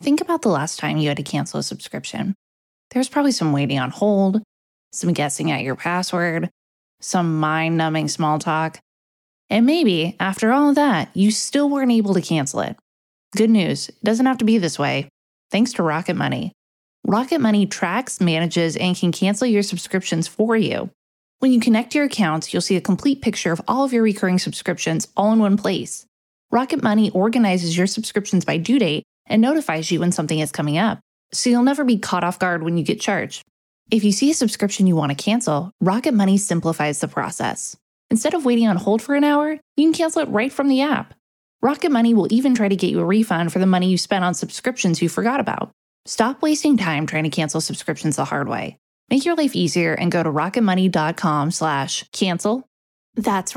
Think about the last time you had to cancel a subscription. There's probably some waiting on hold, some guessing at your password, some mind-numbing small talk. And maybe, after all of that, you still weren't able to cancel it. Good news, it doesn't have to be this way. Thanks to Rocket Money. Rocket Money tracks, manages, and can cancel your subscriptions for you. When you connect your accounts, you'll see a complete picture of all of your recurring subscriptions all in one place. Rocket Money organizes your subscriptions by due date and notifies you when something is coming up, so you'll never be caught off guard when you get charged. If you see a subscription you want to cancel, Rocket Money simplifies the process. Instead of waiting on hold for an hour, you can cancel it right from the app. Rocket Money will even try to get you a refund for the money you spent on subscriptions you forgot about. Stop wasting time trying to cancel subscriptions the hard way. Make your life easier and go to rocketmoney.com/cancel. That's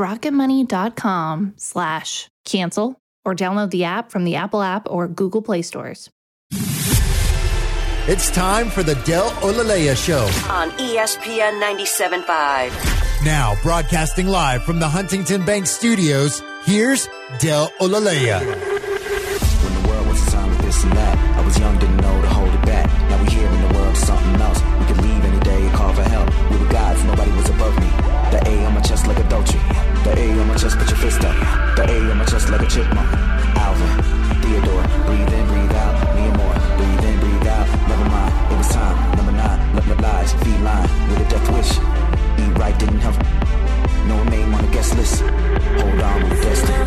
rocketmoney.com/cancel, or download the app from the Apple app or Google Play stores. It's time for the Del Olalea Show on ESPN 97.5. Now broadcasting live from the Huntington Bank Studios, here's Del Olalea. When the world was a sign of this and that, I was young, didn't know to hold it back. Now we here in the world, something else. We could leave any day and call for help. We were gods, nobody was above me. The A on my chest like a Dolce. The A on my chest, put your fist up. The A on my chest like a chipmunk. Alvin, Theodore, breathe in, breathe out. Me and more, breathe in, breathe out. Never mind, it was time. Number 9, love my lies, feline with a death wish. Eat right, didn't have no name on the guest list. Hold on, we're destined.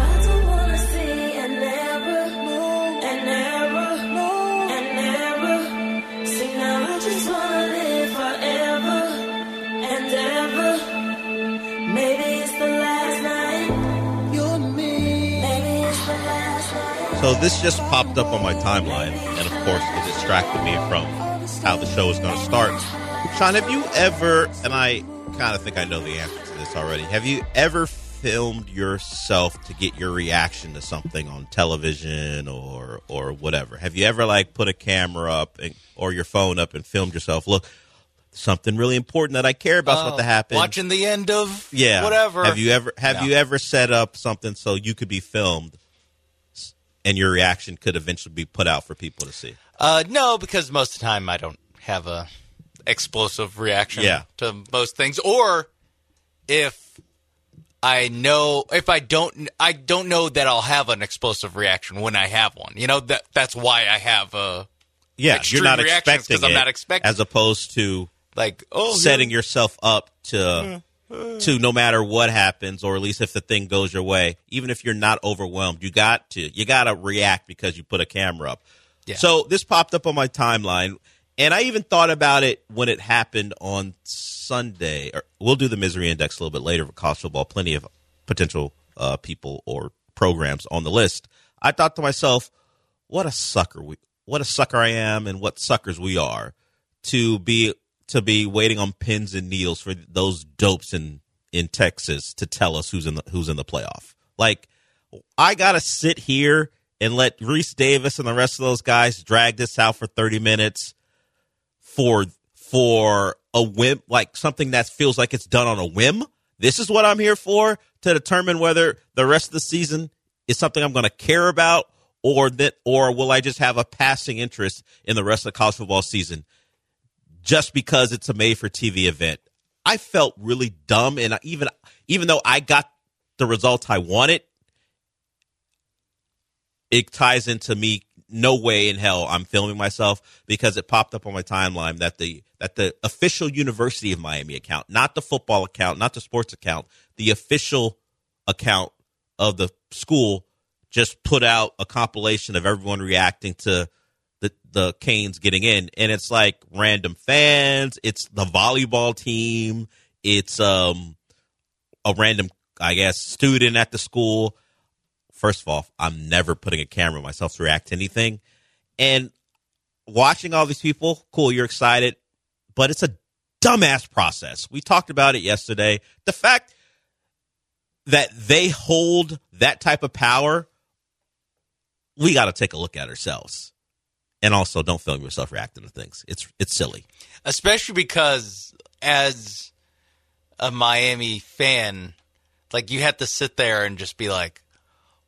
So this just popped up on my timeline, and of course it distracted me from how the show is going to start. Sean, have you ever, and I kind of think I know the answer to this already, have you ever filmed yourself to get your reaction to something on television or whatever? Have you ever put a camera up or your phone up and filmed yourself? Look, something really important that I care about is what to happen. Watching the end of whatever. Have you ever set up something so you could be filmed and your reaction could eventually be put out for people to see? No, because most of the time I don't have a explosive reaction to most things. Or if I don't know that I'll have an explosive reaction when I have one. You know, that's why I have a you're not expecting it. I'm not expecting, as opposed to setting yourself up to no matter what happens, or at least if the thing goes your way, even if you're not overwhelmed, you got to react because you put a camera up. Yeah. So this popped up on my timeline, and I even thought about it when it happened on Sunday. We'll do the misery index a little bit later for college football. Plenty of potential people or programs on the list. I thought to myself, what a sucker I am, and what suckers we are to be waiting on pins and needles for those dopes in Texas to tell us who's in the playoff. I gotta sit here and let Reese Davis and the rest of those guys drag this out for 30 minutes for a whim, something that feels like it's done on a whim. This is what I'm here for, to determine whether the rest of the season is something I'm going to care about, or will I just have a passing interest in the rest of the college football season just because it's a made-for-TV event. I felt really dumb, and even though I got the results I wanted, it ties into me. No way in hell I'm filming myself, because it popped up on my timeline that the official University of Miami account, not the football account, not the sports account, the official account of the school, just put out a compilation of everyone reacting to the Canes getting in. And it's random fans. It's the volleyball team. It's a random, I guess, student at the school. First of all, I'm never putting a camera on myself to react to anything. And watching all these people, cool, you're excited, but it's a dumbass process. We talked about it yesterday. The fact that they hold that type of power, we got to take a look at ourselves. And also, don't film yourself reacting to things. It's silly. Especially because as a Miami fan, you have to sit there and just be like,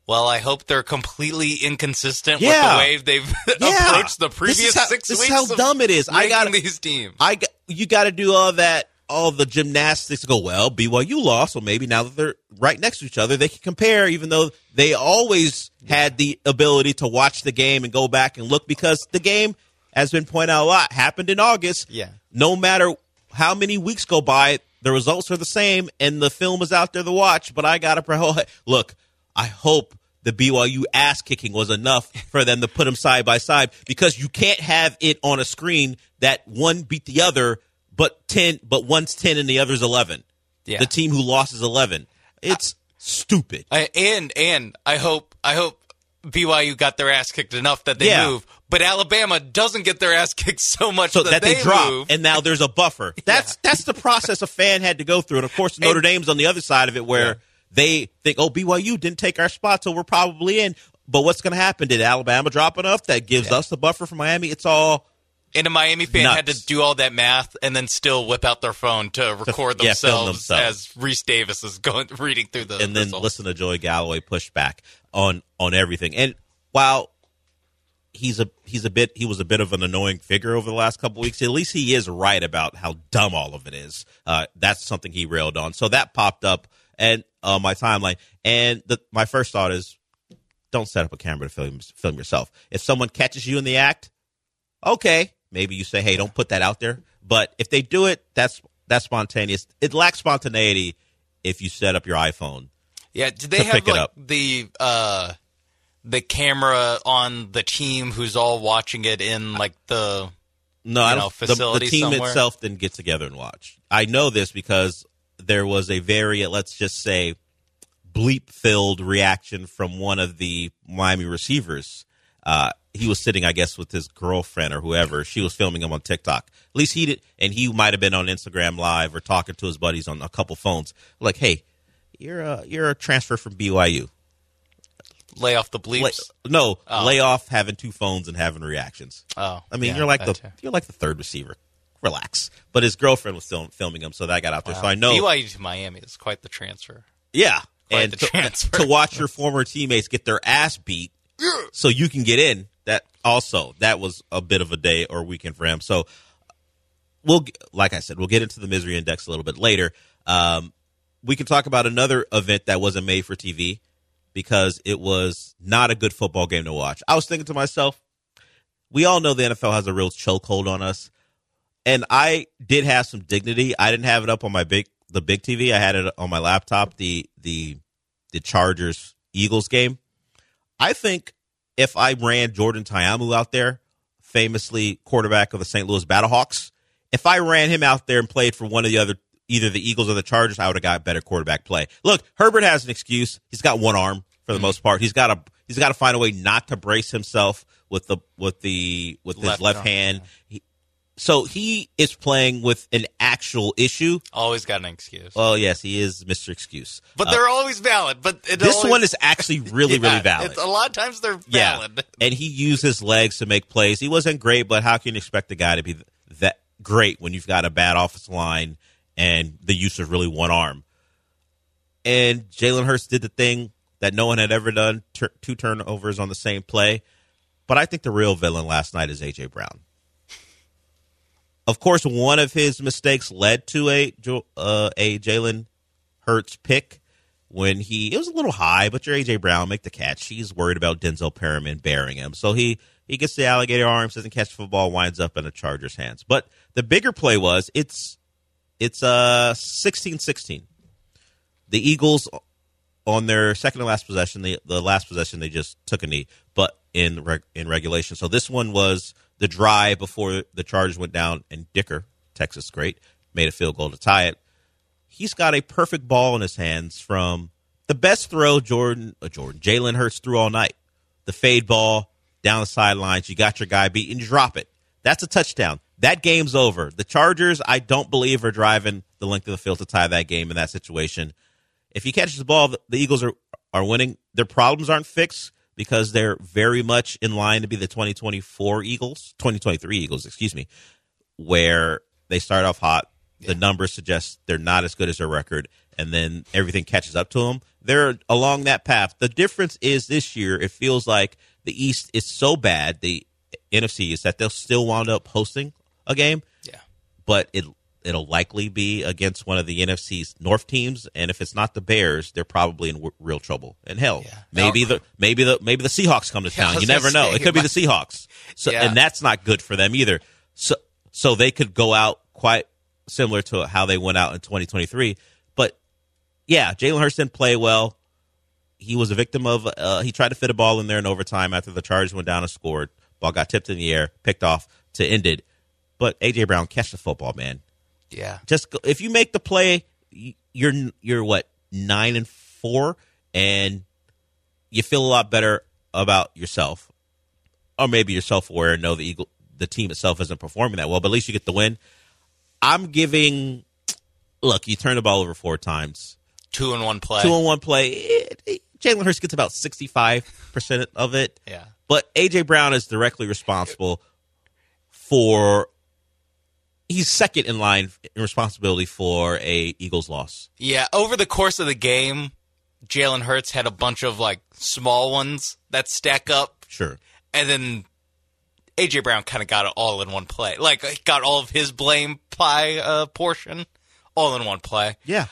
Well, I hope they're completely inconsistent with the way they've approached the previous 6 weeks. This is how dumb it is. These teams. You got to do all that, all the gymnastics to go, well, BYU lost, so maybe now that they're right next to each other, they can compare, even though they always had the ability to watch the game and go back and look, because the game, has been pointed out a lot, happened in August. Yeah. No matter how many weeks go by, the results are the same, and the film is out there to watch. But I got to look, I hope the BYU ass kicking was enough for them to put them side by side, because you can't have it on a screen that one beat the other, but one's 10 and the other's 11. Yeah. The team who lost is 11. It's stupid. And I hope BYU got their ass kicked enough that they move, but Alabama doesn't get their ass kicked so much that they drop, move. and now there's a buffer. That's the process a fan had to go through. And, of course, Notre Dame's on the other side of it, where they think, oh, BYU didn't take our spot, so we're probably in. But what's going to happen? Did Alabama drop enough that gives us the buffer for Miami? It's all and a Miami fan nuts. had to do all that math and then still whip out their phone to record themselves as Reese Davis is reading through the and then results. Listen to Joey Galloway push back on everything. And while he was a bit of an annoying figure over the last couple of weeks, at least he is right about how dumb all of it is. That's something he railed on. So that popped up and my timeline. And my first thought is, don't set up a camera to film yourself. If someone catches you in the act, okay, maybe you say, hey, don't put that out there. But if they do it, that's spontaneous. It lacks spontaneity if you set up your iPhone. Yeah, do they have the camera on the team who's all watching it in the facility the team somewhere? itself didn't get together and watch. I know this because there was a very, let's just say, bleep-filled reaction from one of the Miami receivers. He was sitting, I guess, with his girlfriend or whoever. She was filming him on TikTok. At least he did, and he might have been on Instagram Live or talking to his buddies on a couple phones. Like, hey, you're a transfer from BYU. Lay off the bleeps? Lay off having two phones and having reactions. Oh, I mean, you're like the third receiver. Relax. But his girlfriend was filming him, so that got out there. So I know BYU to Miami is quite the transfer. Yeah, quite the transfer. To watch your former teammates get their ass beat, so you can get in. That was a bit of a day or weekend for him. So like I said, we'll get into the misery index a little bit later. We can talk about another event that wasn't made for TV because it was not a good football game to watch. I was thinking to myself, we all know the NFL has a real chokehold on us, and I did have some dignity. I didn't have it up on the big TV. I had it on my laptop. The Chargers Eagles game. I think if I ran Jordan Ta'amu out there, famously quarterback of the St. Louis Battlehawks, if I ran him out there and played for one of the other, either the Eagles or the Chargers, I would have got better quarterback play. Look, Herbert has an excuse. He's got one arm for the most part. He's got to find a way not to brace himself with his left hand. So he is playing with an actual issue. Always got an excuse. Oh, yes, he is Mr. Excuse. But they're always valid. But this one is actually really, really valid. A lot of times they're valid. Yeah. And he used his legs to make plays. He wasn't great, but how can you expect a guy to be that great when you've got a bad offensive line and the use of really one arm? And Jalen Hurts did the thing that no one had ever done, two turnovers on the same play. But I think the real villain last night is A.J. Brown. Of course, one of his mistakes led to a Jalen Hurts pick when it was a little high, but your A.J. Brown make the catch. He's worried about Denzel Perriman bearing him. So he gets the alligator arms, doesn't catch the football, winds up in the Chargers' hands. But the bigger play was it's 16-16. The Eagles, on their second to last possession, the last possession, they just took a knee, but in regulation. So this one was the drive before the Chargers went down, and Dicker, Texas great, made a field goal to tie it. He's got a perfect ball in his hands from the best throw Jalen Hurts threw all night. The fade ball down the sidelines. You got your guy beat, and you drop it. That's a touchdown. That game's over. The Chargers, I don't believe, are driving the length of the field to tie that game in that situation. If he catches the ball, the Eagles are winning. Their problems aren't fixed because they're very much in line to be the 2023 Eagles, where they start off hot. The numbers suggest they're not as good as their record. and then everything catches up to them. They're along that path. The difference is this year, it feels like the East is so bad, the NFC is, that they'll still wind up hosting a game. Yeah. But it'll likely be against one of the NFC's North teams, and if it's not the Bears, they're probably in real trouble. And hell, maybe the Seahawks come to town. You never know. It could be the Seahawks. So and that's not good for them either. So they could go out quite similar to how they went out in 2023. But yeah, Jalen Hurts didn't play well. He was a victim of he tried to fit a ball in there in overtime after the Chargers went down and scored. Ball got tipped in the air, picked off to end it. But A.J. Brown, catch the football, man. Yeah. Just if you make the play, you're what, 9-4, and you feel a lot better about yourself, or maybe you're self-aware and know the team itself isn't performing that well, but at least you get the win. I'm giving. Look, you turn the ball over 4 times. 2-in-1 play. 2-in-1 play. Jalen Hurts gets about 65% of it. Yeah. But A.J. Brown is directly responsible for. He's second in line in responsibility for a Eagles loss. Yeah, over the course of the game, Jalen Hurts had a bunch of like small ones that stack up. Sure. And then A.J. Brown kind of got it all in one play. Like, he got all of his blame pie portion all in one play. Yeah.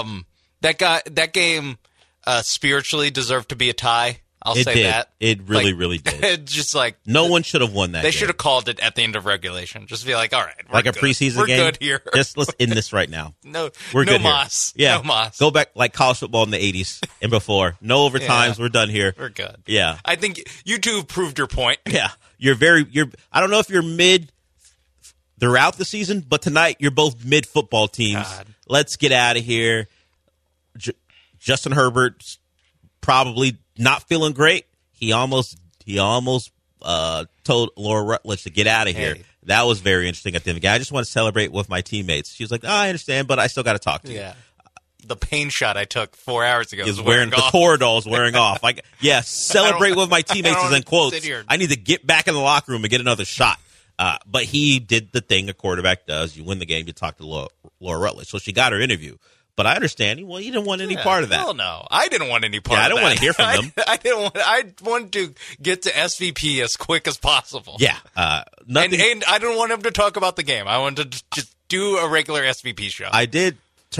That game spiritually deserved to be a tie. I'll say that. It really did. Just like no one should have won that. They should have called it at the end of regulation. Just be like, all right, like good. A preseason game. We're good here. Just let's end this right now. We're good Moss. Here. Yeah, no Moss. Go back like college football in the 80s and before. No overtimes. We're done here. We're good. Yeah. I think you two have proved your point. Yeah. I don't know if you're mid throughout the season, but tonight you're both mid football teams. God. Let's get out of here. Justin Herbert's probably not feeling great. He almost told Laura Rutledge to get out of here. That was very interesting at the end of the game. I just want to celebrate with my teammates. She was like, I understand, but I still got to talk to you. Yeah. The pain shot I took 4 hours ago is wearing off. The Toradol's wearing off. Like, celebrate with my teammates is in quotes. I need to get back in the locker room and get another shot. But he did the thing a quarterback does. You win the game, you talk to Laura Rutledge. So she got her interview. But I understand. Well, you didn't want any part of that. Hell no. I didn't want any part of that. I don't want to hear from them. I wanted to get to SVP as quick as possible. Yeah. Nothing. And I didn't want him to talk about the game. I wanted to just do a regular SVP show. I did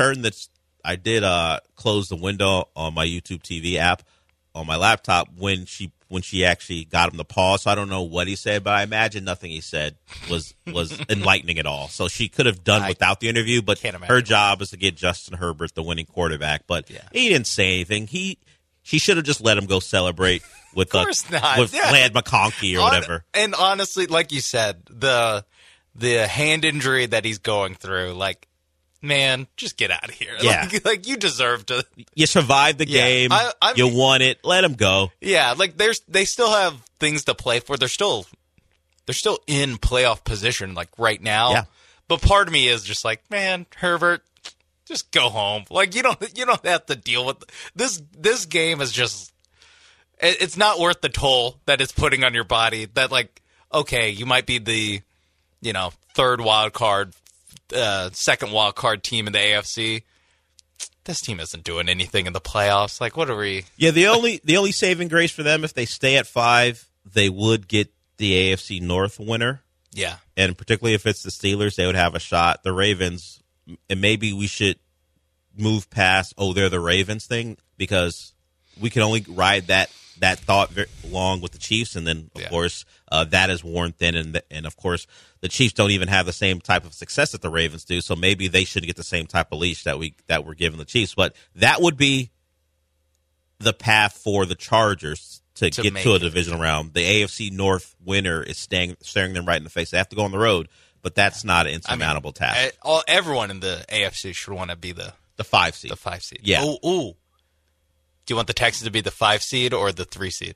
close the window on my YouTube TV app on my laptop when she actually got him to pause. So I don't know what he said, but I imagine nothing he said was enlightening at all. So she could have done without the interview, but her job is to get Justin Herbert the winning quarterback. But he didn't say anything. She should have just let him go celebrate with Ladd McConkey or whatever. And honestly, like you said, the hand injury that he's going through, like, man, just get out of here. Yeah. Like you deserve to. You survived the game. You won it. Let him go. Yeah, like they still have things to play for. They're still in playoff position, like right now. Yeah. But part of me is just like, man, Herbert, just go home. Like you don't have to deal with this. This game is just. It's not worth the toll that it's putting on your body. That like, okay, you might be the, third wild card. Second wild card team in the AFC. This team isn't doing anything in the playoffs. Like, what are we? Yeah, the only saving grace for them, if they stay at 5, they would get the AFC North winner. Yeah, and particularly if it's the Steelers, they would have a shot. The Ravens, and maybe we should move past they're the Ravens thing, because we can only ride that thought very long with the Chiefs, and then of course that is worn thin, and of course the Chiefs don't even have the same type of success that the Ravens do, so maybe they shouldn't get the same type of leash that we're giving the Chiefs. But that would be the path for the Chargers to get to a divisional round. The AFC North winner is staring them right in the face. They have to go on the road, but that's not an insurmountable task. Everyone in the AFC should want to be the 5 seed. The 5 seed. Yeah. Ooh. Do you want the Texans to be the 5 seed or the 3 seed?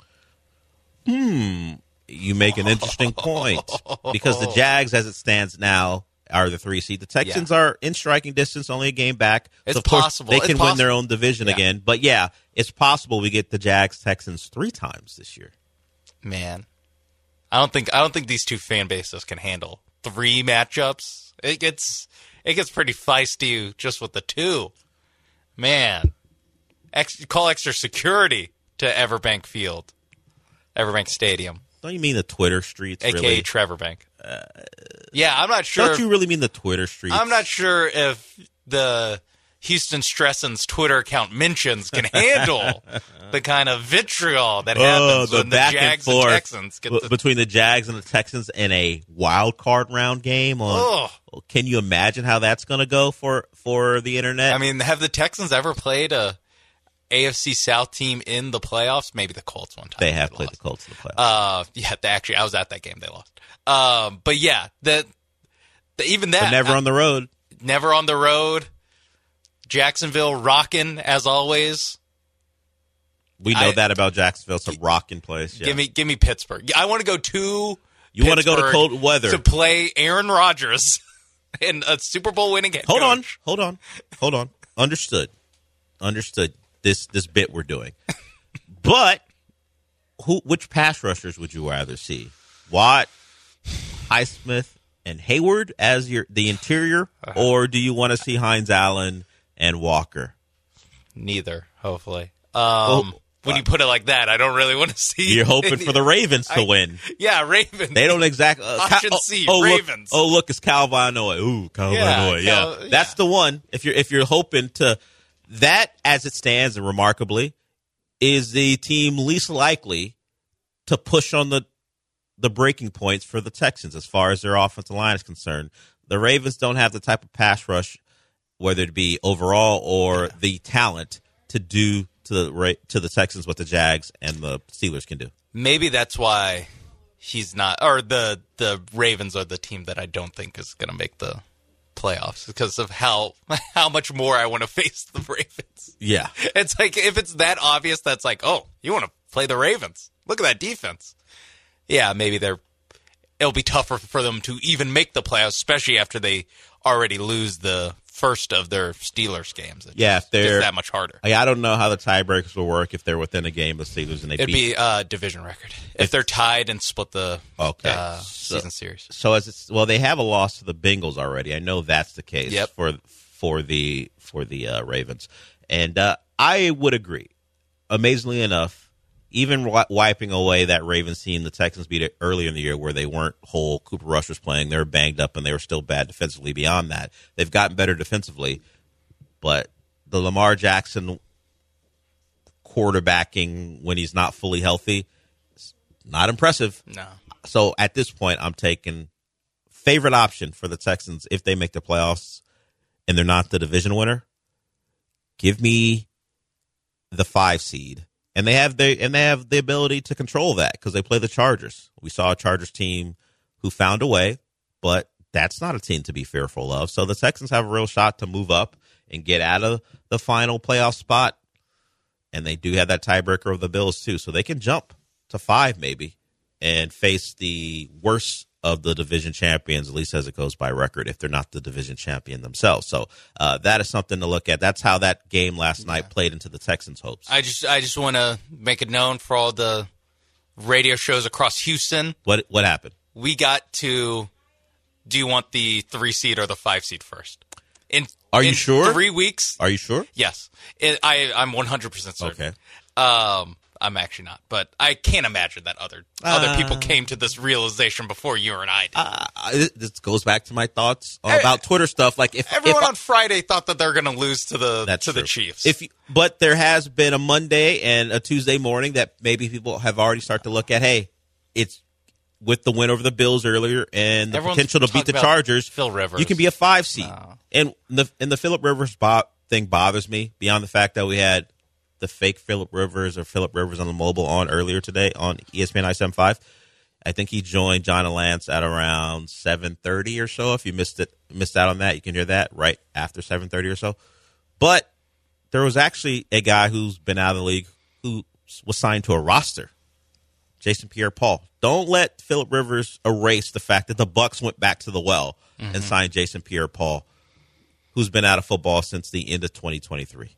You make an interesting point, because the Jags, as it stands now, are the 3 seed. The Texans are in striking distance, only a game back. It's so of course possible. They can win their own division again. But yeah, it's possible we get the Jags Texans 3 times this year. Man, I don't think these two fan bases can handle 3 matchups. It gets pretty feisty just with the 2. man. Call extra security to Everbank Field. Everbank Stadium. Don't you mean the Twitter streets, A.K.A. really? Trevor Bank. Yeah, I'm not sure. Don't you really mean the Twitter streets? I'm not sure if the Houston Stresson's Twitter account mentions can handle the kind of vitriol that happens when the Jags and Texans get between the Jags and the Texans in a wild card round game. Can you imagine how that's going to go for the internet? I mean, have the Texans ever played a AFC South team in the playoffs? Maybe the Colts one time. They have played the Colts in the playoffs. Actually, I was at that game. They lost. But yeah, even that. But never on the road. Never on the road. Jacksonville rocking as always. We know that about Jacksonville. It's a rocking place. Yeah. Give me Pittsburgh. I want to go to. You want to go to cold weather to play Aaron Rodgers in a Super Bowl winning game. Hold on. Understood. This bit we're doing. But which pass rushers would you rather see? Watt, Highsmith, and Hayward as the interior, or do you want to see Hines Allen and Walker? Neither, hopefully. When you put it like that, I don't really want to see. You're hoping for the Ravens to win. Yeah, Ravens. They don't exactly. Option C, Ravens. Look, it's Kyle Van Noy. Ooh, Kyle Van Noy. Yeah, that's the one. If you're hoping to, that as it stands, and remarkably, is the team least likely to push on the breaking points for the Texans as far as their offensive line is concerned. The Ravens don't have the type of pass rush, whether it be overall or the talent, to do to the Texans what the Jags and the Steelers can do. Maybe that's why he's not, or the Ravens are the team that I don't think is going to make the playoffs because of how much more I want to face the Ravens. Yeah. It's like, if it's that obvious, that's like, oh, you want to play the Ravens. Look at that defense. Yeah, maybe it'll be tougher for them to even make the playoffs, especially after they already lose the first of their Steelers games. It's that much harder. I don't know how the tiebreakers will work if they're within a game of the Steelers and it'd be a division record if they're tied and split the season series. So they have a loss to the Bengals already. I know that's the case. Yep. for the Ravens, and I would agree. Amazingly enough, even wiping away that Ravens team, the Texans beat it earlier in the year where they weren't whole. Cooper Rush was playing. They were banged up, and they were still bad defensively beyond that. They've gotten better defensively, but the Lamar Jackson quarterbacking when he's not fully healthy, not impressive. No. So at this point, I'm taking favorite option for the Texans if they make the playoffs and they're not the division winner. Give me the 5 seed. And they have the ability to control that because they play the Chargers. We saw a Chargers team who found a way, but that's not a team to be fearful of. So the Texans have a real shot to move up and get out of the final playoff spot. And they do have that tiebreaker of the Bills too. So they can jump to 5 maybe and face the worst of the division champions, at least as it goes by record, if they're not the division champion themselves. So that is something to look at. That's how that game last night played into the Texans' hopes. I just want to make it known for all the radio shows across Houston. What happened? We got to, do you want the 3 seed or the 5 seed first? Are you sure? 3 weeks. Are you sure? Yes. I'm 100% certain. Okay. I'm actually not, but I can't imagine that other people came to this realization before you and I did. This goes back to my thoughts about Twitter stuff. Like everyone on Friday thought that they're going to lose to the Chiefs. But there has been a Monday and a Tuesday morning that maybe people have already started to look at. Hey, it's with the win over the Bills earlier and the potential to beat the Chargers. Phil Rivers, you can be a 5 seed, and the Phillip Rivers thing bothers me beyond the fact that we had the fake Phillip Rivers on the mobile on earlier today on ESPN I-75. I think he joined John and Lance at around 7:30 or so. If you missed out on that, you can hear that right after 7:30 or so. But there was actually a guy who's been out of the league who was signed to a roster, Jason Pierre-Paul. Don't let Phillip Rivers erase the fact that the Bucs went back to the well and signed Jason Pierre-Paul, who's been out of football since the end of 2023.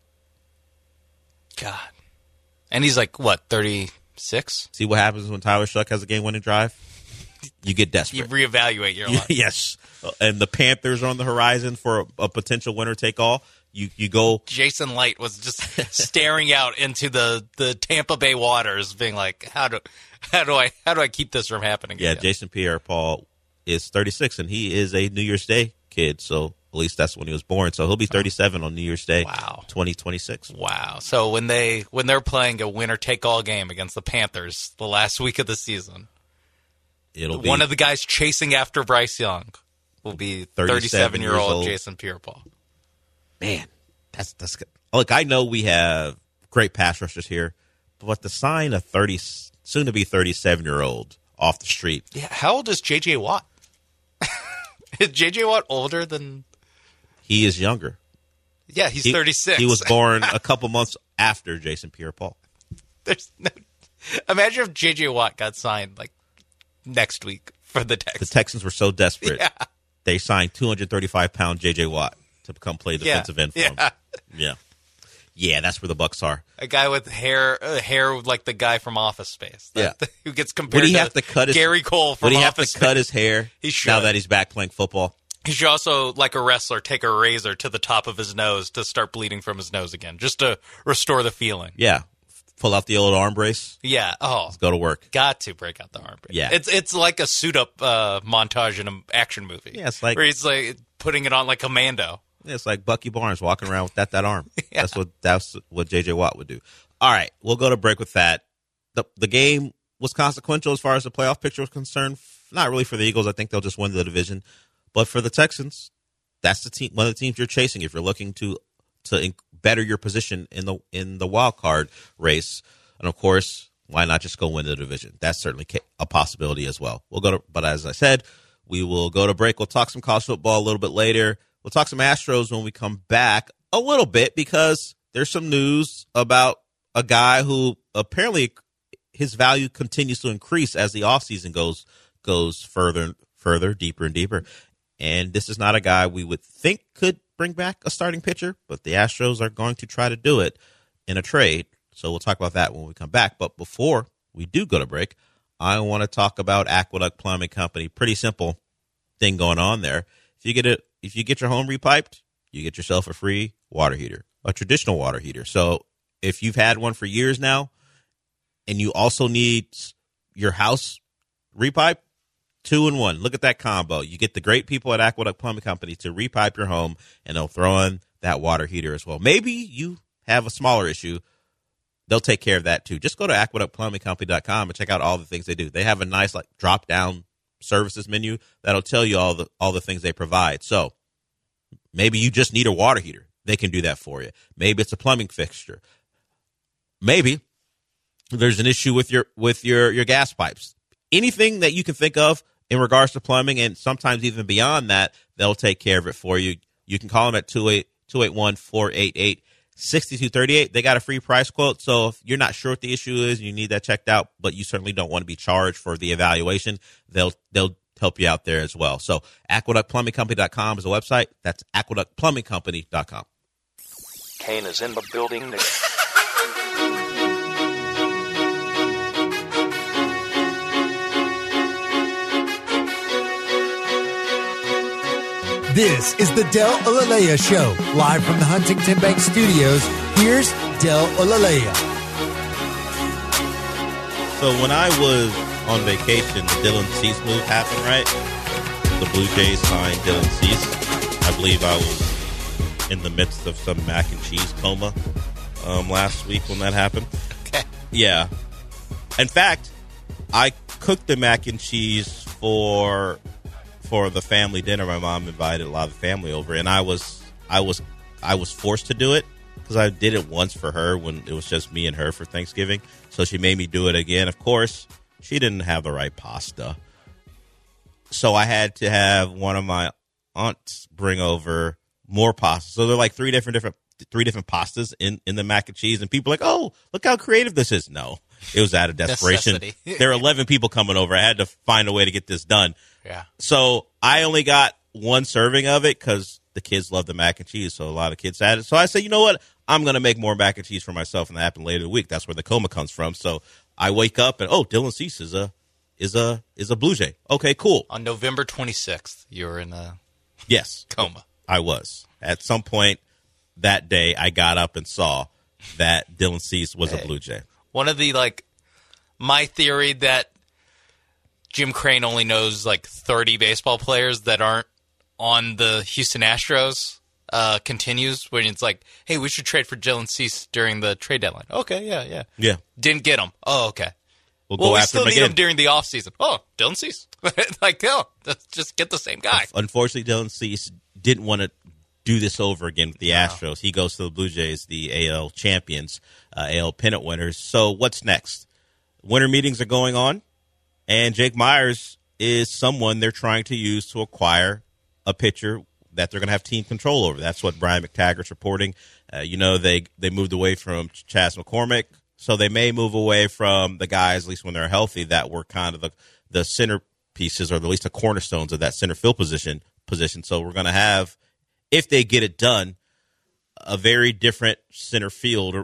God. And he's like, what, 36? See what happens when Tyler Shuck has a game-winning drive? You get desperate. You reevaluate your life. Yes. And the Panthers are on the horizon for a potential winner-take-all. You go. Jason Light was just staring out into the Tampa Bay waters, being like, how do I keep this from happening? Yeah, again? Jason Pierre-Paul is 36, and he is a New Year's Day kid. So at least that's when he was born. So he'll be 37 on New Year's Day. Wow, 2026. Wow. So when they're playing a winner-take-all game against the Panthers the last week of the season, it'll be one of the guys chasing after Bryce Young will be 37-year-old Jason Pierre-Paul. Man, that's good. Look, I know we have great pass rushers here, but to sign a soon to be 37-year-old off the street. Yeah, how old is J.J. Watt? Is J.J. Watt older than? He is younger. Yeah, he's 36. He was born a couple months after Jason Pierre-Paul. Imagine if J.J. Watt got signed like next week for the Texans. The Texans were so desperate. Yeah. They signed 235-pound J.J. Watt to come play defensive end for him. Yeah, that's where the Bucs are. A guy with hair like the guy from Office Space. Who gets compared would he have to cut Gary Cole from Office Space. Would he have to cut his hair now that he's back playing football? He should also, like a wrestler, take a razor to the top of his nose to start bleeding from his nose again, just to restore the feeling. Yeah. Pull out the old arm brace. Yeah. Oh. Let's go to work. Got to break out the arm brace. Yeah. It's like a suit-up montage in an action movie. Yeah, it's like... where he's like putting it on like Commando. Yeah, it's like Bucky Barnes walking around with that arm. Yeah. That's what J.J. Watt would do. All right, we'll go to break with that. The game was consequential as far as the playoff picture was concerned. Not really for the Eagles. I think they'll just win the division. But for the Texans, that's the team. One of the teams you're chasing if you're looking to better your position in the wild card race. And of course, why not just go win the division? That's certainly a possibility as well. But as I said, we will go to break. We'll talk some college football a little bit later. We'll talk some Astros when we come back a little bit because there's some news about a guy who apparently his value continues to increase as the offseason goes further, deeper and deeper. And this is not a guy we would think could bring back a starting pitcher, but the Astros are going to try to do it in a trade. So we'll talk about that when we come back. But before we do go to break, I want to talk about Aqueduct Plumbing Company. Pretty simple thing going on there. If you get your home repiped, you get yourself a free water heater, a traditional water heater. So if you've had one for years now and you also need your house repiped, 2-in-1. Look at that combo. You get the great people at Aqueduct Plumbing Company to repipe your home, and they'll throw in that water heater as well. Maybe you have a smaller issue. They'll take care of that too. Just go to aqueductplumbingcompany.com and check out all the things they do. They have a nice drop-down services menu that'll tell you all the things they provide. So maybe you just need a water heater. They can do that for you. Maybe it's a plumbing fixture. Maybe there's an issue with your gas pipes. Anything that you can think of in regards to plumbing, and sometimes even beyond that, they'll take care of it for you. You can call them at 281-488-6238. They got a free price quote, so if you're not sure what the issue is and you need that checked out, but you certainly don't want to be charged for the evaluation, they'll help you out there as well. So aqueductplumbingcompany.com is the website. That's aqueductplumbingcompany.com. Kane is in the building. This is the Del Olalea Show, live from the Huntington Bank Studios. Here's Del Olalea. So when I was on vacation, the Dylan Cease move happened, right? The Blue Jays signed Dylan Cease. I believe I was in the midst of some mac and cheese coma last week when that happened. Okay. Yeah. In fact, I cooked the mac and cheese for the family dinner. My mom invited a lot of the family over, and I was forced to do it because I did it once for her when it was just me and her for Thanksgiving. So she made me do it again. Of course, she didn't have the right pasta, so I had to have one of my aunts bring over more pasta. So they're like three different pastas in the mac and cheese, and people are like, oh, look how creative this is. No, it was out of desperation. There are 11 people coming over. I had to find a way to get this done. Yeah. So I only got one serving of it because the kids love the mac and cheese. So a lot of kids had it. So I said, you know what? I'm going to make more mac and cheese for myself. And that happened later in the week. That's where the coma comes from. So I wake up and, Dylan Cease is a Blue Jay. Okay, cool. On November 26th, you were in a coma. Yes. I was. At some point, that day I got up and saw that Dylan Cease was a Blue Jay. One of the, my theory that Jim Crane only knows 30 baseball players that aren't on the Houston Astros continues when it's hey, we should trade for Dylan Cease during the trade deadline. Okay, yeah. Didn't get him. Oh, okay. We'll go we after still him need again. him during the offseason. Oh, Dylan Cease. Let's just get the same guy. Unfortunately, Dylan Cease didn't want to do this over again with the Astros. He goes to the Blue Jays, the AL champions, AL pennant winners. So what's next? Winter meetings are going on, and Jake Meyers is someone they're trying to use to acquire a pitcher that they're going to have team control over. That's what Brian McTaggart's reporting. They moved away from Chas McCormick, so they may move away from the guys, at least when they're healthy, that were kind of the centerpieces or at least the cornerstones of that center field position. So we're going to have, if they get it done, a very different center field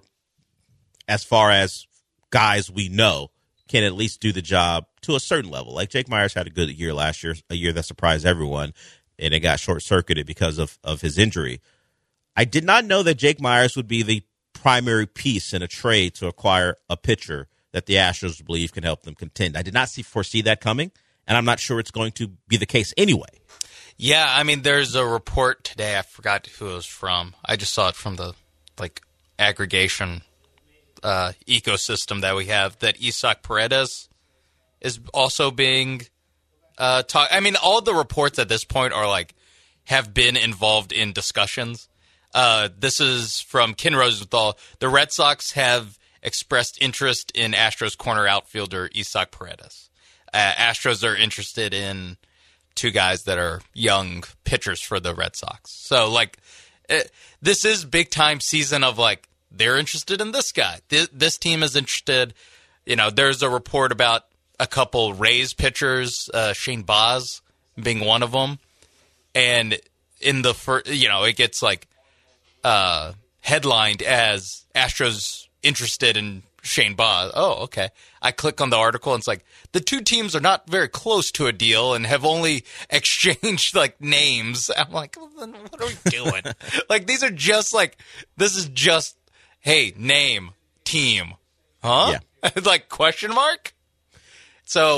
as far as guys we know can at least do the job to a certain level. Like Jake Meyers had a good year last year, a year that surprised everyone, and it got short-circuited because of his injury. I did not know that Jake Meyers would be the primary piece in a trade to acquire a pitcher that the Astros believe can help them contend. I did not foresee that coming, and I'm not sure it's going to be the case anyway. Yeah, I mean, there's a report today. I forgot who it was from. I just saw it from the aggregation ecosystem that we have, that Isaac Paredes is also being talked. I mean, all the reports at this point are have been involved in discussions. This is from Ken Rosenthal. The Red Sox have expressed interest in Astros corner outfielder Isaac Paredes. Astros are interested in two guys that are young pitchers for the Red Sox. So, this is big-time season of, they're interested in this guy. This team is interested. There's a report about a couple Rays pitchers, Shane Baz being one of them. And in the first, it gets, headlined as Astros interested in Shane Baz. Oh, okay. I click on the article and it's the two teams are not very close to a deal and have only exchanged names. I'm like, well, then what are we doing? These are just this is just, hey, name, team, huh? Yeah. Question mark. So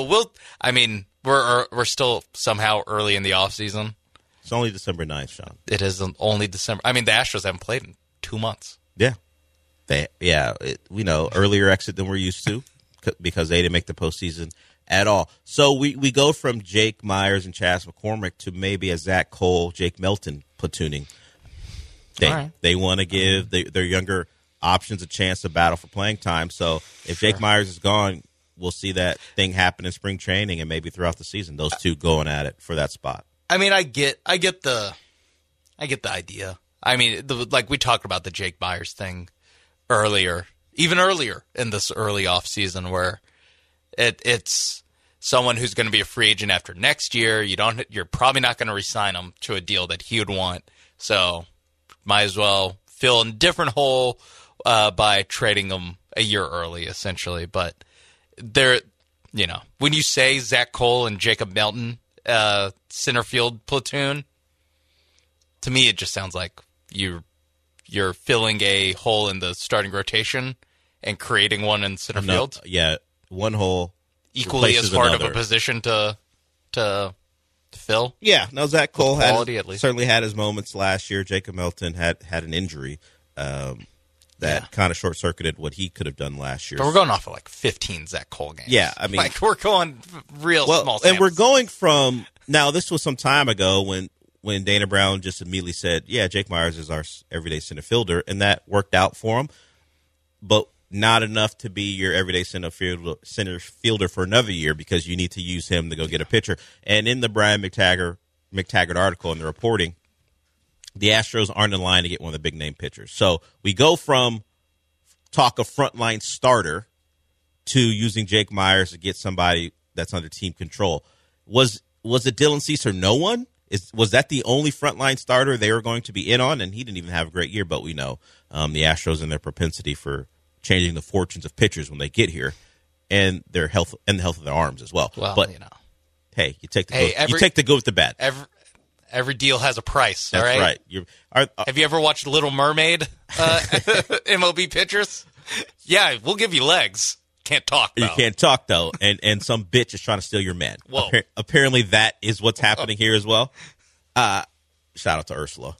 we're still somehow early in the off season. It's only December 9th, Sean. It is only December. I mean, the Astros haven't played in 2 months. Yeah. We know earlier exit than we're used to because they didn't make the postseason at all. So we go from Jake Meyers and Chas McCormick to maybe a Zach Cole, Jake Melton platooning. They want to give their younger options a chance to battle for playing time. So if Jake Meyers is gone, we'll see that thing happen in spring training and maybe throughout the season. Those two going at it for that spot. I mean, I get the idea. I mean, we talked about the Jake Meyers thing even earlier in this early off season, where it's someone who's going to be a free agent after next year. You're probably not going to re-sign him to a deal that he would want. So might as well fill in a different hole by trading him a year early, essentially. But when you say Zach Cole and Jacob Melton, center field platoon, to me it just sounds like you're filling a hole in the starting rotation and creating one in center field. Yeah, one hole equally as hard of a position to fill. Yeah, no, Zach Cole certainly had his moments last year. Jacob Melton had an injury that kind of short-circuited what he could have done last year. But we're going off of 15 Zach Cole games. Yeah, I mean, we're going small samples. And we're going from now. This was some time ago when Dana Brown just immediately said, "Yeah, Jake Meyers is our everyday center fielder," and that worked out for him, but not enough to be your everyday center fielder for another year because you need to use him to go get a pitcher. And in the Brian McTaggart article in the reporting, the Astros aren't in line to get one of the big-name pitchers. So we go from talk of frontline starter to using Jake Meyers to get somebody that's under team control. Was it Dylan Cease or no one? Was that the only frontline starter they were going to be in on? And he didn't even have a great year, but we know the Astros and their propensity for changing the fortunes of pitchers when they get here, and their health and the health of their arms as well. Well, but hey, you take the good with the bad. Every deal has a price. That's all right. Have you ever watched Little Mermaid? MLB pitchers? Yeah, we'll give you legs. Can't talk, though. You can't talk, though, and some bitch is trying to steal your man. Whoa. Apparently that is what's happening here as well. Shout out to Ursula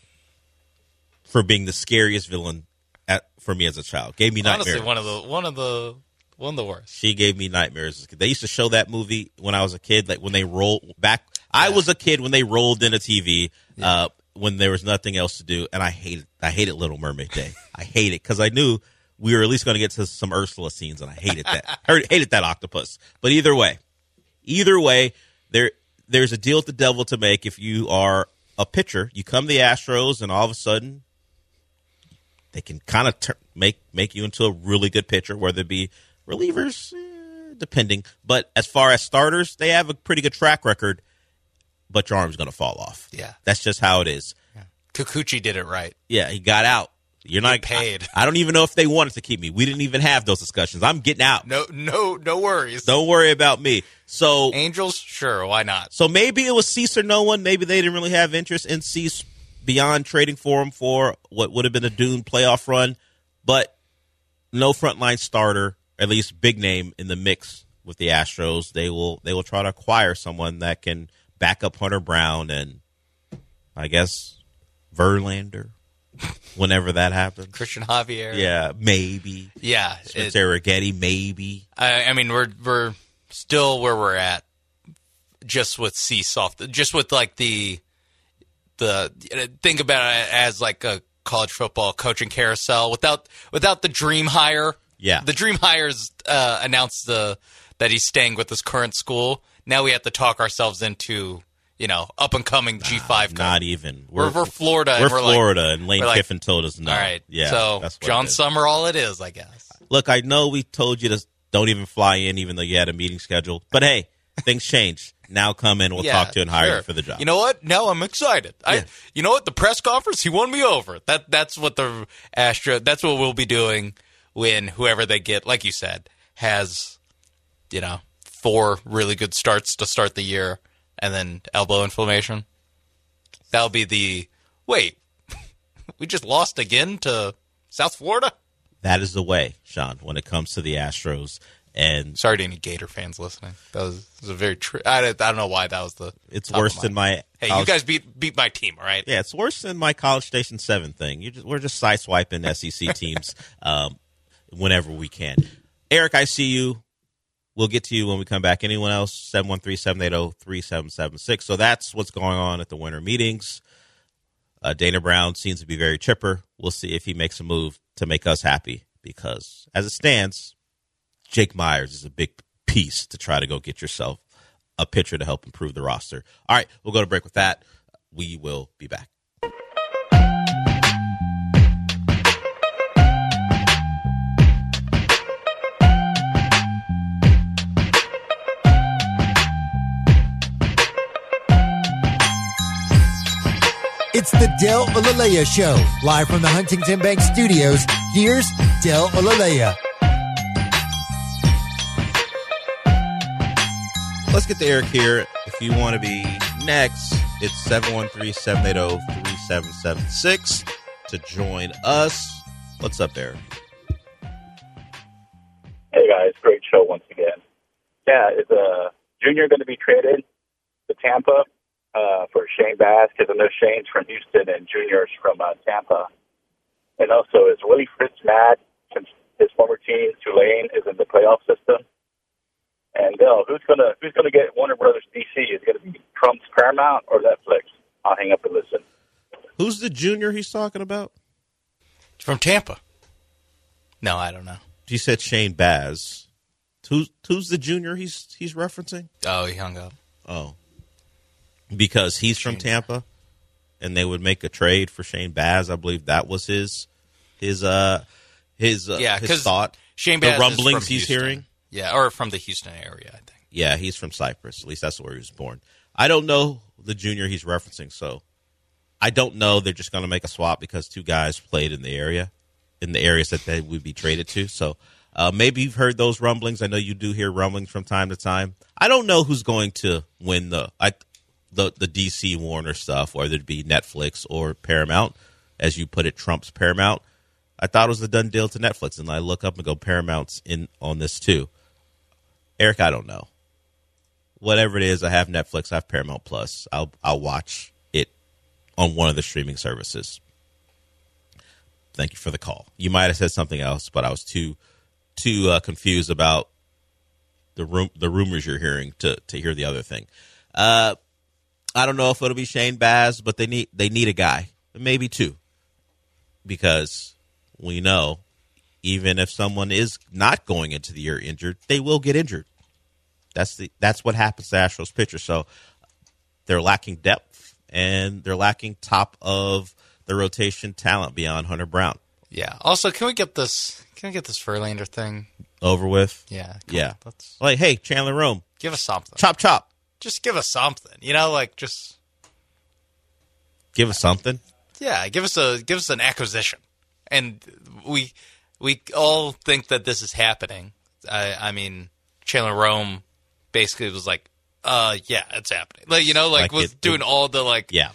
for being the scariest villain for me as a child. Gave me nightmares. Honestly, one of the worst. She gave me nightmares as a kid. They used to show that movie when I was a kid, like when they rolled back. I was a kid when they rolled in a TV when there was nothing else to do, and I hated Little Mermaid Day. I hate it because I knew we were at least going to get to some Ursula scenes, and I hated that. I hated that octopus. But either way, there's a deal with the devil to make if you are a pitcher. You come to the Astros, and all of a sudden, they can kind of make you into a really good pitcher, whether it be relievers, depending. But as far as starters, they have a pretty good track record, but your arm's going to fall off. Yeah. That's just how it is. Yeah. Kikuchi did it right. Yeah, he got out. You're not paid. I don't even know if they wanted to keep me. We didn't even have those discussions. I'm getting out. No worries. Don't worry about me. So Angels, sure, why not? So maybe it was Cease or no one. Maybe they didn't really have interest in Cease beyond trading for him for what would have been a Dune playoff run, but no frontline starter, at least big name in the mix with the Astros. They will try to acquire someone that can back up Hunter Brown and I guess Verlander. Whenever that happens. Christian Javier. Yeah, maybe. Yeah. Spencer Ragetti, maybe. I mean, we're still where we're at just with Cease just with like the think about it as like a college football coaching carousel without the dream hire. Yeah. The dream hires announced that he's staying with his current school. Now we have to talk ourselves into up and coming G5. Not even. We're Florida. We're Florida, and Lane Kiffin told us no. All right. Yeah. So that's John Summer, all it is, I guess. Look, I know we told you to don't even fly in, even though you had a meeting scheduled. But hey, things change. Now come in. We'll talk to you and hire you for the job. You know what? Now I'm excited. Yeah. You know what? The press conference, he won me over. That's what the That's what we'll be doing when whoever they get, like you said, has 4 really good starts to start the year. And then elbow inflammation. That'll be wait, we just lost again to South Florida? That is the way, Sean, when it comes to the Astros. And sorry to any Gator fans listening. That was a very I don't know why that was the It's worse than my... Hey, you guys beat my team, all right? Yeah, it's worse than my College Station 7 thing. We're just sideswiping SEC teams whenever we can. Eric, I see you. We'll get to you when we come back. Anyone else? 713-780-3776. So that's what's going on at the winter meetings. Dana Brown seems to be very chipper. We'll see if he makes a move to make us happy because, as it stands, Jake Myers is a big piece to try to go get yourself a pitcher to help improve the roster. All right, we'll go to break with that. We will be back. It's the Del Olalea Show, live from the Huntington Bank Studios. Here's Del Olalea. Let's get to Eric here. If you want to be next, it's 713-780-3776 to join us. What's up, Eric? Hey, guys. Great show once again. Yeah, is Junior going to be traded to Tampa? For Shane Bass, because I know Shane's from Houston and Junior's from Tampa. And also, is Willie Fritz mad since his former team, Tulane, is in the playoff system? And Bill, who's gonna get Warner Brothers DC? Is it going to be Trump's Paramount or Netflix? I'll hang up and listen. Who's the Junior he's talking about? From Tampa. No, I don't know. You said Shane Bass. Who's the Junior he's referencing? Oh, he hung up. Oh. Because he's from Tampa, and they would make a trade for Shane Baz. I believe that was his thought. Shane Baz, the rumblings is from he's Houston. hearing. Yeah, or from the Houston area, I think. Yeah, he's from Cyprus. At least that's where he was born. I don't know the Junior he's referencing, so I don't know they're just going to make a swap because 2 guys played in the areas that they would be traded to. So maybe you've heard those rumblings. I know you do hear rumblings from time to time. I don't know who's going to win the DC Warner stuff, whether it be Netflix or Paramount, as you put it, Trump's Paramount. I thought it was a done deal to Netflix, and I look up and go, Paramount's in on this too. Eric, I don't know. Whatever it is, I have Netflix, I have Paramount Plus. I'll watch it on one of the streaming services. Thank you for the call. You might have said something else, but I was too confused about the rumors you're hearing to hear the other thing. I don't know if it'll be Shane Baz, but they need a guy, maybe two, because we know even if someone is not going into the year injured, they will get injured. That's what happens to Astros pitchers. So they're lacking depth and they're lacking top of the rotation talent beyond Hunter Brown. Yeah. Also, can we get this Verlander thing over with? Yeah. Yeah. Like, hey, Chandler Rome, give us something. Chop chop. Just give us something. Just give us something. Yeah, give us an acquisition. And we all think that this is happening. I mean, Chandler Rome basically was like, yeah, it's happening. Doing all the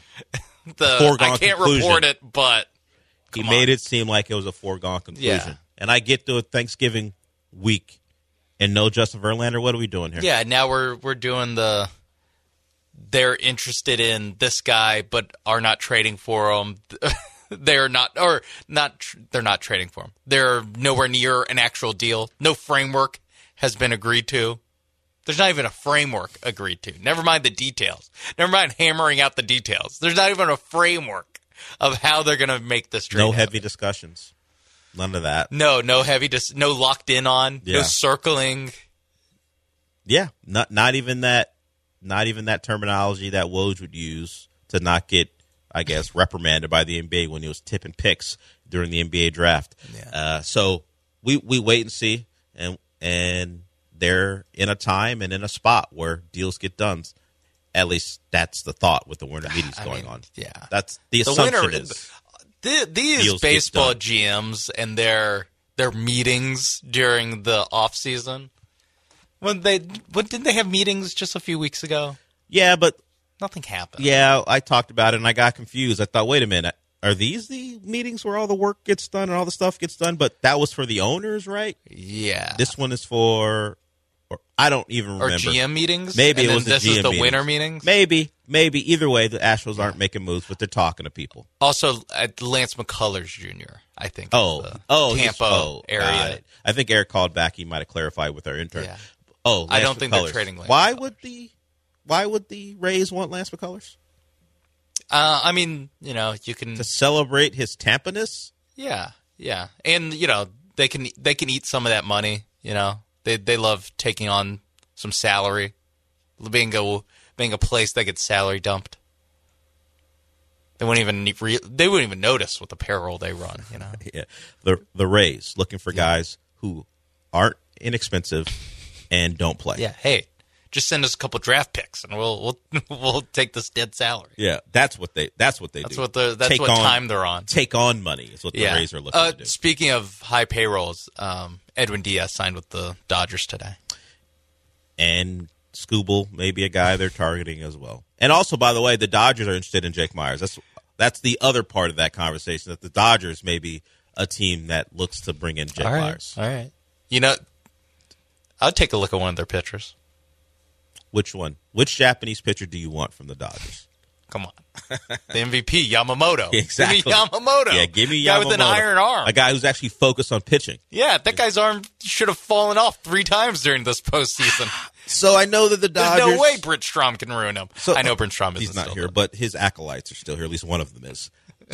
I can't conclusion. report it, but he made it seem like it was a foregone conclusion. Yeah. And I get to Thanksgiving week and no Justin Verlander. What are we doing here? Yeah, now we're doing they're interested in this guy, but are not trading for him. They're not trading for him. They're nowhere near an actual deal. No framework has been agreed to. There's not even a framework agreed to. Never mind the details. Never mind hammering out the details. There's not even a framework of how they're going to make this trade. No heavy discussions. None of that. No heavy, no locked in on, no circling. Yeah, not even that. Not even that terminology that Woj would use to not get, I guess, reprimanded by the NBA when he was tipping picks during the NBA draft. Yeah. So we wait and see, and they're in a time and in a spot where deals get done. At least that's the thought with the winter meetings going on. Yeah, that's the assumption is. These baseball GMs and their meetings during the off season. Didn't they have meetings just a few weeks ago? Yeah, but nothing happened. Yeah, I talked about it and I got confused. I thought, wait a minute, are these the meetings where all the work gets done and all the stuff gets done? But that was for the owners, right? Yeah. This one is for, or I don't even remember. Or GM meetings? Maybe and it was the GM This is the meetings. winter meetings? Maybe. Either way, the Astros aren't making moves, but they're talking to people. Also, Lance McCullers Jr., I think. Tampa area. I think Eric called back. He might have clarified with our intern. Yeah. Lance I don't think they're McCullers. trading Lance Why McCullers. would the Rays want Lance McCullers? I mean, you can to celebrate his Tampa-ness? Yeah. And they can eat some of that money, They love taking on some salary. Being a place that gets salary dumped. They wouldn't even notice with the payroll they run, Yeah. The Rays looking for guys who aren't inexpensive and don't play. Yeah, hey, just send us a couple draft picks and we'll take this dead salary. Yeah, that's what they do. That's what time they're on. Take on money is what the Rays are looking to do. Speaking of high payrolls, Edwin Diaz signed with the Dodgers today. And Skubal may be a guy they're targeting as well. And also, by the way, the Dodgers are interested in Jake Myers. That's the other part of that conversation, that the Dodgers may be a team that looks to bring in Jake Myers. All right. I'll take a look at one of their pitchers. Which one? Which Japanese pitcher do you want from the Dodgers? Come on. The MVP, Yamamoto. Exactly. Give me Yamamoto. Yeah, give me Yamamoto. Guy with an iron arm. A guy who's actually focused on pitching. Yeah, that guy's arm should have fallen off 3 times during this postseason. So I know that the Dodgers... There's no way Brent Strom can ruin him. I know Brent Strom isn't He's not still here, there. but his acolytes are still here. At least one of them is.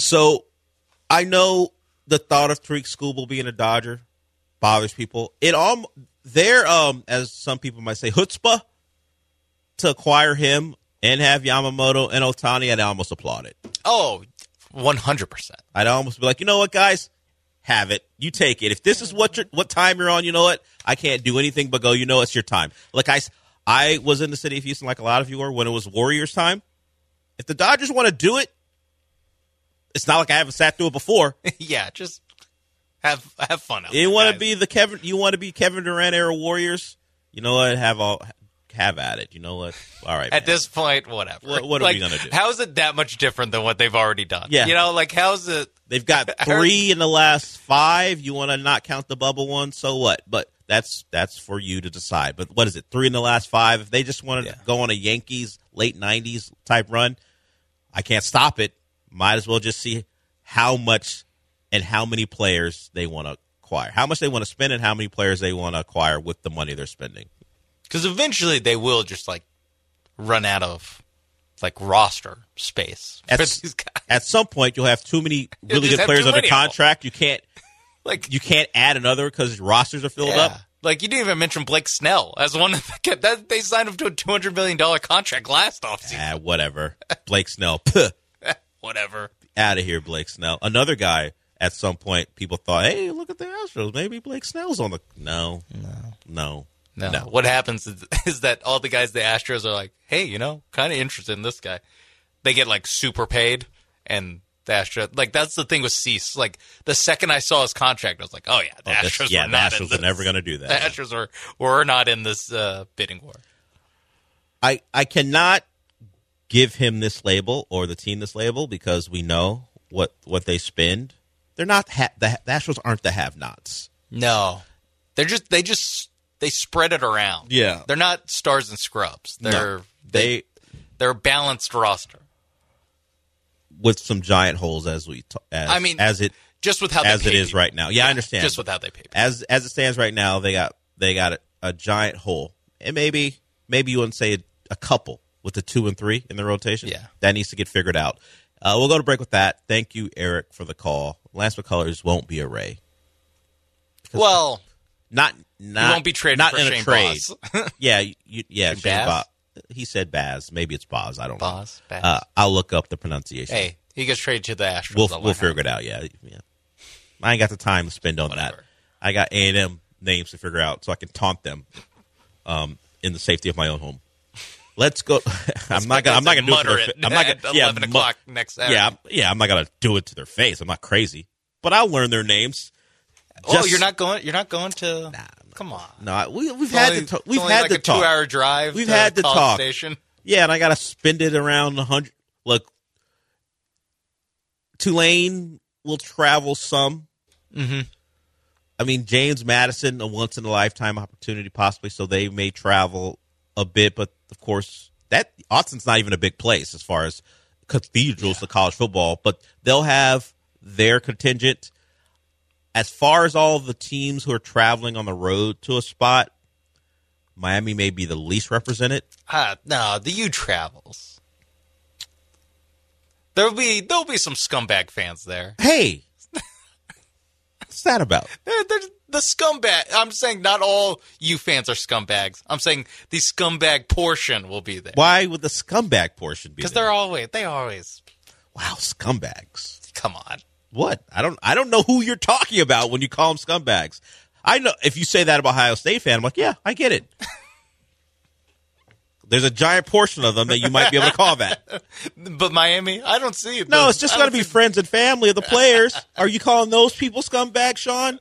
I know the thought of Tariq Skubal being a Dodger bothers people. They're, as some people might say, chutzpah to acquire him and have Yamamoto and Ohtani. I'd almost applaud it. Oh, 100%. I'd almost be like, you know what, guys? Have it. You take it. If this is what time you're on, you know what? I can't do anything but go, it's your time. Like I was in the city of Houston like a lot of you were when it was Warriors time. If the Dodgers want to do it, it's not like I haven't sat through it before. Yeah, just have fun out You there, want to guys. be Kevin Durant era Warriors? You know what? Have have at it. You know what? All right. At this point, whatever. What are we going to do? How is it that much different than what they've already done? Yeah. You know, like, how's it? They've got 3 in the last 5. You want to not count the bubble one? So what? But that's for you to decide. But what is it? 3 in the last 5? If they just wanted to go on a Yankees late 90s type run, I can't stop it. Might as well just see how much and how many players they want to acquire. How much they want to spend and how many players they want to acquire with the money they're spending. Because eventually they will just, like, run out of, like, roster space for these guys. At some point, you'll have too many really good players under contract. You can't add another because rosters are filled up. Like, you didn't even mention Blake Snell as one of the, they signed him to a $200 million contract last offseason. Whatever. Blake Snell. Whatever. Out of here, Blake Snell. Another guy, at some point, people thought, hey, look at the Astros. Maybe Blake Snell's on the... No. What happens is that all the guys, the Astros, are like, hey, you know, kind of interested in this guy. They get, like, super paid, and the Astros... Like, that's the thing with Cease. Like, the second I saw his contract, I was like, oh, yeah, the Astros are never going to do that. The Astros were not in this bidding war. I cannot give him this label or the team this label because we know what they spend. They're not... the Astros aren't the have-nots. No. They spread it around. Yeah. They're not stars and scrubs. They're a balanced roster. With some giant holes just with how it is right now. Yeah, I understand. Just with how they pay. As it stands right now, they got a giant hole. And maybe you wouldn't say a couple with the 2 and 3 in the rotation. Yeah. That needs to get figured out. We'll go to break with that. Thank you, Eric, for the call. Lance McCullers won't be a Ray. Well, not he won't be traded for in Shane a trade. Boz. Shane Baz? He said Baz. Maybe it's Boz. I don't know. Baz. I'll look up the pronunciation. Hey, he gets traded to the Astros. We'll figure it out. Yeah. I ain't got the time to spend on that. I got A&M names to figure out so I can taunt them in the safety of my own home. Let's go. I'm not gonna do it to their face. I'm not gonna 11 o'clock next Saturday. Yeah. I'm not gonna do it to their face. I'm not crazy, but I'll learn their names. You're not going. You're not going to. Nah, come on. No, we've had to. We've had to talk. 2-hour drive. We've had to talk. Station. Yeah, and I got to spend it around 100. Look, Tulane will travel some. Mm-hmm. I mean, James Madison, a once in a lifetime opportunity, possibly. So they may travel a bit, but of course, Austin's not even a big place as far as cathedrals to college football. But they'll have their contingent. As far as all the teams who are traveling on the road to a spot, Miami may be the least represented. No, the U travels. There'll be some scumbag fans there. Hey, what's that about? The scumbag. I'm saying not all U fans are scumbags. I'm saying the scumbag portion will be there. Why would the scumbag portion be there? Because they always. Wow, scumbags. Come on. What? I don't know who you're talking about when you call them scumbags. I know if you say that about Ohio State fan, I'm like, yeah, I get it. There's a giant portion of them that you might be able to call that. But Miami, I don't see it. No, it's just going to be friends and family of the players. Are you calling those people scumbags, Sean?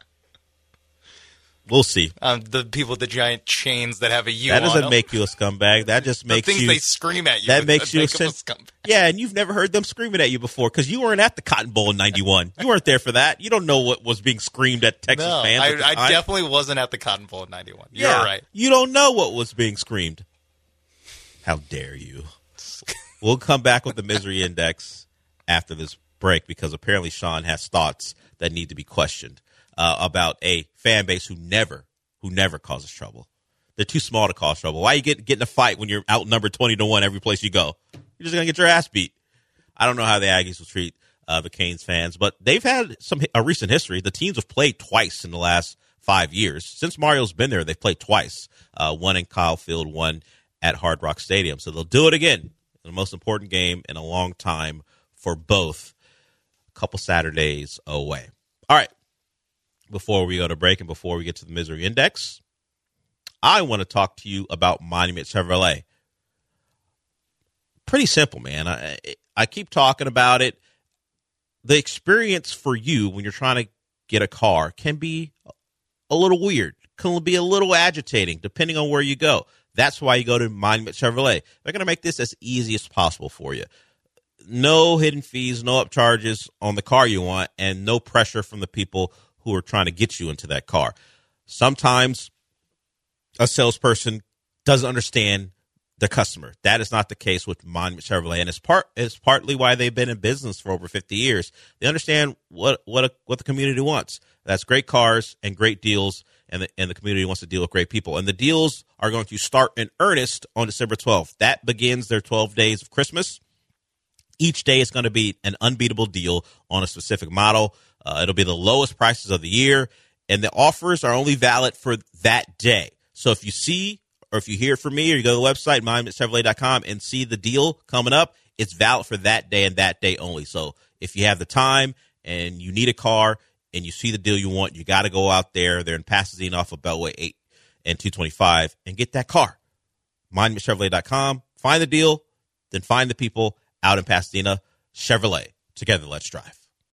We'll see. The people with the giant chains that have a U. That doesn't on them. make you a scumbag. That just makes the things you. They scream at you. That makes you a scumbag. Yeah, and you've never heard them screaming at you before because you weren't at the Cotton Bowl in '91. You weren't there for that. You don't know what was being screamed at Texas fans. At the time. I definitely wasn't at the Cotton Bowl in '91. You're right. You don't know what was being screamed. How dare you? We'll come back with the misery index after this break because apparently Sean has thoughts that need to be questioned about a fan base who never causes trouble. They're too small to cause trouble. Why you get in a fight when you're outnumbered 20-1 every place you go? You're just gonna get your ass beat. I don't know how the Aggies will treat the Canes fans, but they've had a recent history. The teams have played twice in the last 5 years. Since Mario's been there, they've played twice. One in Kyle Field, one at Hard Rock Stadium. So they'll do it again. The most important game in a long time for both. A couple Saturdays away. All right. Before we go to break and before we get to the misery index, I want to talk to you about Monument Chevrolet. Pretty simple, man. I keep talking about it. The experience for you when you're trying to get a car can be a little weird, can be a little agitating, depending on where you go. That's why you go to Monument Chevrolet. They're going to make this as easy as possible for you. No hidden fees, no upcharges on the car you want, and no pressure from the people who are trying to get you into that car. Sometimes a salesperson doesn't understand the customer. That is not the case with Monument Chevrolet, and it's partly why they've been in business for over 50 years. They understand what the community wants. That's great cars and great deals, and the community wants to deal with great people. And the deals are going to start in earnest on December 12th. That begins their 12 days of Christmas. Each day is going to be an unbeatable deal on a specific model. It'll be the lowest prices of the year, and the offers are only valid for that day. So if you see or if you hear from me or you go to the website, monumentchevrolet.com, and see the deal coming up, it's valid for that day and that day only. So if you have the time and you need a car and you see the deal you want, you got to go out there. They're in Pasadena off of Beltway 8 and 225 and get that car. monumentchevrolet.com. Find the deal, then find the people out in Pasadena. Chevrolet. Together, let's drive.